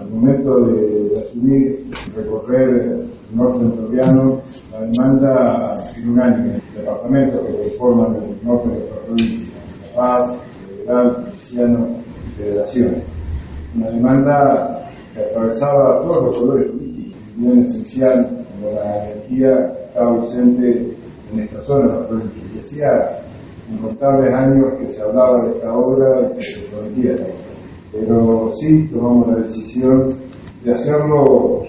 al momento de asumir, recorrer el norte entrerriano, la demanda unánime de departamentos que conforman el norte de nuestra provincia, La Paz, Federal, Feliciano y Federación. Una demanda que atravesaba todos los colores políticos, bien esencial como la energía estaba ausente en esta zona de la provincia. Y hacía incontables años que se hablaba de esta obra y que se prometía esta obra. Pero sí tomamos la decisión de hacerlo